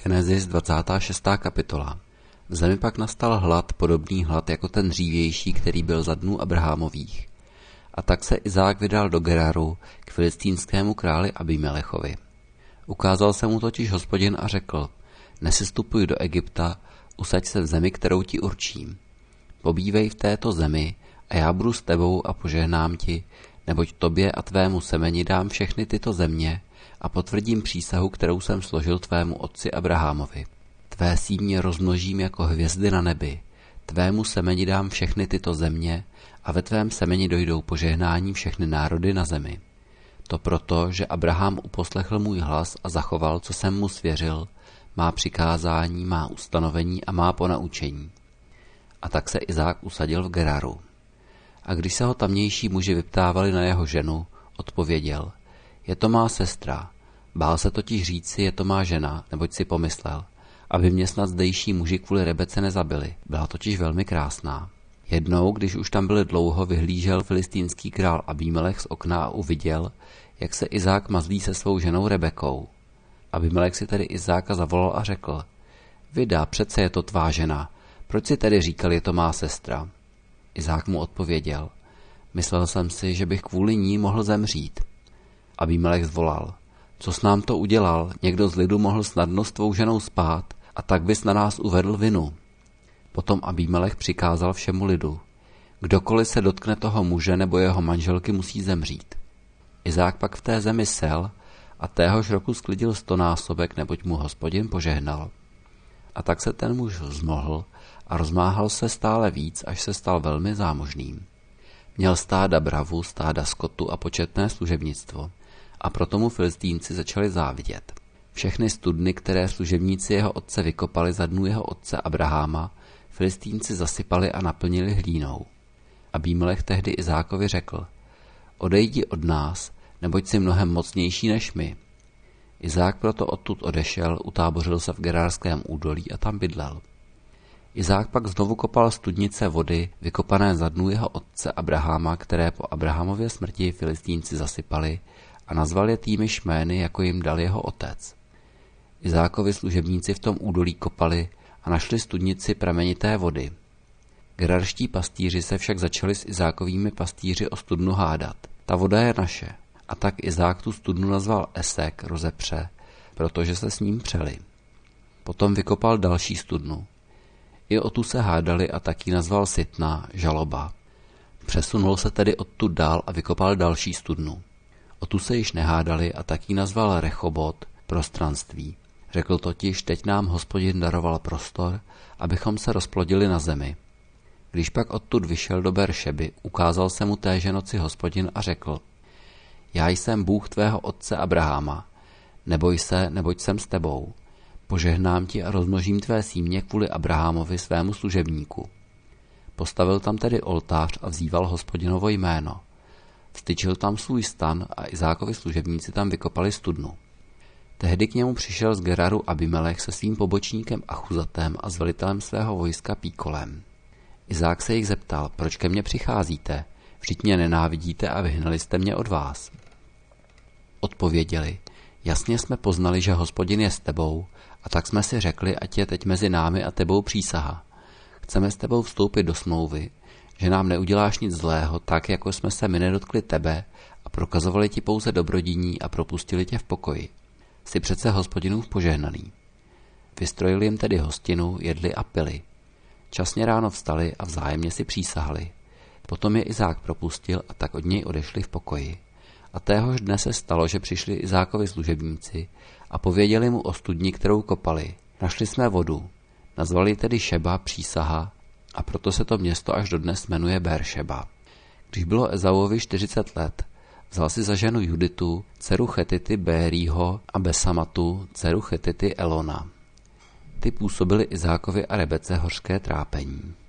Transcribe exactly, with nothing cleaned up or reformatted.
Genesis dvacátá šestá kapitola. V zemi pak nastal hlad, podobný hlad jako ten dřívější, který byl za dnů Abrahamových. A tak se Izák vydal do Geraru k filistínskému králi Abimelechovi. Ukázal se mu totiž Hospodin a řekl: Nesestupuj do Egypta, usaď se v zemi, kterou ti určím. Pobývej v této zemi a já budu s tebou a požehnám ti, neboť tobě a tvému semeni dám všechny tyto země a potvrdím přísahu, kterou jsem složil tvému otci Abrahamovi. Tvé símě rozmnožím jako hvězdy na nebi, tvému semeni dám všechny tyto země a ve tvém semeni dojdou požehnání všechny národy na zemi. To proto, že Abraham uposlechl můj hlas a zachoval, co jsem mu svěřil, má přikázání, má ustanovení a má ponaučení. A tak se Izák usadil v Geraru. A když se ho tamnější muži vyptávali na jeho ženu, odpověděl: Je to má sestra. Bál se totiž říci, je to má žena, neboť si pomyslel, aby mě snad zdejší muži kvůli Rebece nezabili. Byla totiž velmi krásná. Jednou, když už tam byli dlouho, vyhlížel filistínský král Abimelech z okna a uviděl, jak se Izák mazlí se svou ženou Rebekou. Abimelech si tedy Izáka zavolal a řekl: Vydá, přece je to tvá žena. Proč si tedy říkal, je to má sestra? Izák mu odpověděl: Myslel jsem si, že bych kvůli ní mohl zemřít. Abimelech zvolal: Co s nám to udělal? Někdo z lidu mohl snadno s tvou ženou spát a tak bys na nás uvedl vinu. Potom Abimelech přikázal všemu lidu: Kdokoliv se dotkne toho muže nebo jeho manželky, musí zemřít. Izák pak v té zemi sel a téhož roku sklidil stonásobek, neboť mu Hospodin požehnal. A tak se ten muž zmohl a rozmáhal se stále víc, až se stal velmi zámožným. Měl stáda bravu, stáda skotu a početné služebnictvo, a proto mu Filistínci začali závidět. Všechny studny, které služebníci jeho otce vykopali za dnů jeho otce Abraháma, Filistínci zasypali a naplnili hlínou. Abimelech tehdy Izákovi řekl: Odejdi od nás, neboť jsi mnohem mocnější než my. Izák proto odtud odešel, utábořil se v Gerárském údolí a tam bydlel. Izák pak znovu kopal studnice vody, vykopané za dnů jeho otce Abraháma, které po Abrahamově smrti Filistínci zasypali, a nazval je týmiž jmény, jako jim dal jeho otec. Izákovi služebníci v tom údolí kopali a našli studnici pramenité vody. Gerarští pastýři se však začali s Izákovými pastýři o studnu hádat. Ta voda je naše. A tak Izák tu studnu nazval Esek, rozepře, protože se s ním přeli. Potom vykopal další studnu. I o tu se hádali a tak ji nazval Sitna, žaloba. Přesunul se tedy odtud dál a vykopal další studnu. O tu se již nehádali a tak ji nazval Rechobot, prostranství. Řekl totiž: Teď nám Hospodin daroval prostor, abychom se rozplodili na zemi. Když pak odtud vyšel do Beršeby, ukázal se mu téže noci Hospodin a řekl: Já jsem Bůh tvého otce Abraháma. Neboj se, neboť jsem s tebou. Požehnám ti a rozmnožím tvé símě kvůli Abrahamovi svému služebníku. Postavil tam tedy oltář a vzýval Hospodinovo jméno. Vstyčil tam svůj stan a Izákovi služebníci tam vykopali studnu. Tehdy k němu přišel z Geraru Abimelech se svým pobočníkem Achuzatem a s velitelem svého vojska Píkolem. Izák se jich zeptal: Proč ke mně přicházíte? Vždyť mě nenávidíte a vyhnali jste mě od vás. Odpověděli: Jasně jsme poznali, že Hospodin je s tebou, a tak jsme si řekli, ať je teď mezi námi a tebou přísaha. Chceme s tebou vstoupit do smlouvy, že nám neuděláš nic zlého, tak jako jsme se my nedotkli tebe a prokazovali ti pouze dobrodiní a propustili tě v pokoji. Jsi přece Hospodinův požehnaný. Vystrojili jim tedy hostinu, jedli a pili. Časně ráno vstali a vzájemně si přísahali. Potom je Izák propustil a tak od něj odešli v pokoji. A téhož dne se stalo, že přišli Izákovi služebníci a pověděli mu o studni, kterou kopali. Našli jsme vodu. Nazvali tedy Šeba, přísaha, a proto se to město až dodnes jmenuje Beršeba. Když bylo Ezauovi čtyřicet let, vzal si za ženu Juditu, dceru Chetity Bérího, a Besamatu, dceru Chetity Elona. Ty působili Izákovi a Rebece hořké trápení.